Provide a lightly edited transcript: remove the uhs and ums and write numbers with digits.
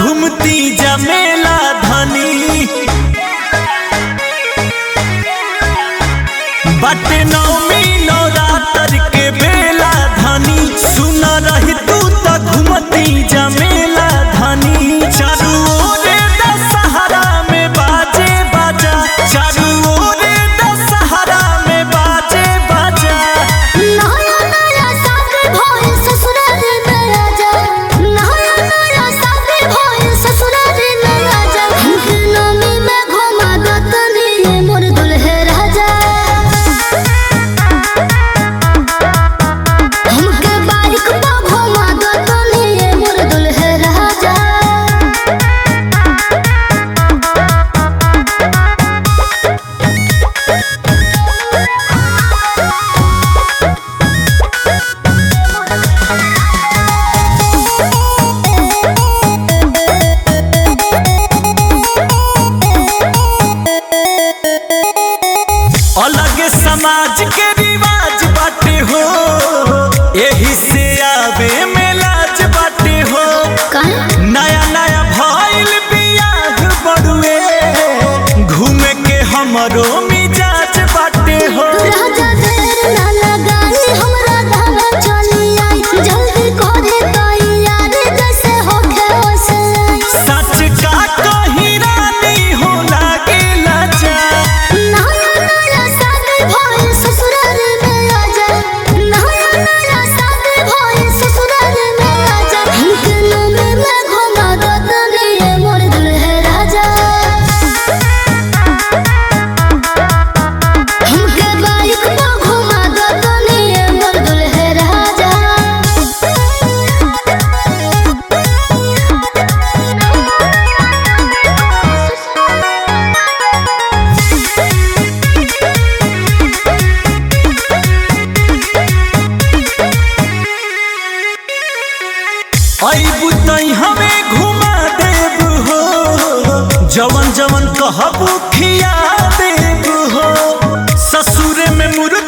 घूमती जमेला धनी बाटे नौमी नवरात्र के बेला धनी सुन रही तू तो घूमती जमेला धनी चारू ओरे दशहरा में बाजे बाजा चारू ओरे दशहरा में बाजे बाजा नया नया शादी भइल ससुराल में राजा नया नया शादी भइल ससुराल में राजा हमके नौमी में घुमा दतनी मोर दुल्हे राजा हमके बाइक पे घुमा दतनी मोर दुल्हे राजा अलग समाज के रिवाज बाटे हो यही से आवे में लाज बाटे हो नया नया भइल बियाह बड़ुए घूमे के हमरो मिजाज बाटे हो राजा देर ना लगाई हमरा धावा चली आई जल्दी करे तैयार जैसे होखे वैसे आई सच का कही रानी हो लागे लाजा नया नया शादी भइल ससुराल में आजा नया नया शादी भइल ससुराल में आजा हमके नौमी में घुमा दतनी मोर दुल्हे राजा हमके बाइक पे घुमा दतनी मोर दुल्हे राजा अइबू तई हमें घुमा देब हो जवन जवन कहबू खिया देब हो ससुरे में मुर्गा